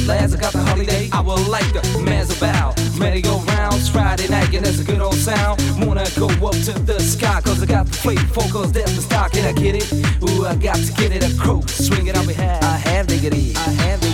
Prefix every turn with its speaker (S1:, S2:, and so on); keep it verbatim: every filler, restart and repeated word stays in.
S1: last, I got the holiday. I would like the Mazabal, merry-go-rounds, Friday night, and that's a good old sound. Wanna go up to the sky, cause I got the flavor, cause that's the stock, and I get it. Ooh, I got to get it, a crow, swing it on behalf. I have diggity, I have diggity.